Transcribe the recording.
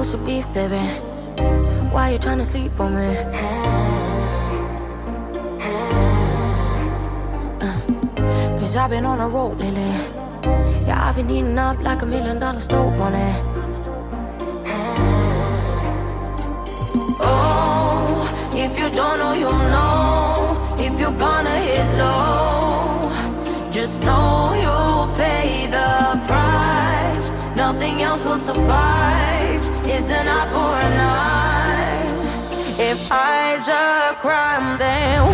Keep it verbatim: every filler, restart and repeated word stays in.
what's your beef, baby? Why you tryna sleep on me? Uh, Cause I've been on a road lately. Yeah, I've been eating up like a million dollar stove on it. Oh, if you don't know, you'll know. If you're gonna hit low, just know you'll pay the price. Nothing else will suffice. It's an eye for an eye. If eyes are a crime, then